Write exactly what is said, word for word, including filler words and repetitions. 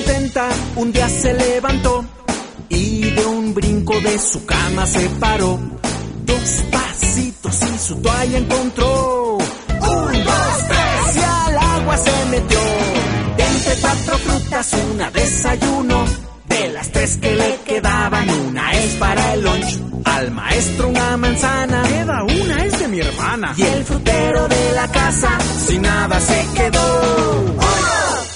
contenta un día se levantó y de un brinco de su cama se paró. Dos pasitos y su toalla encontró. Un, dos, tres y al agua se metió. Entre cuatro frutas una desayuno. De las tres que le quedaban, una es para el lunch. Al maestro una manzana. Queda una, es de mi hermana. Y el frutero de la casa sin nada se quedó. ¡Uno!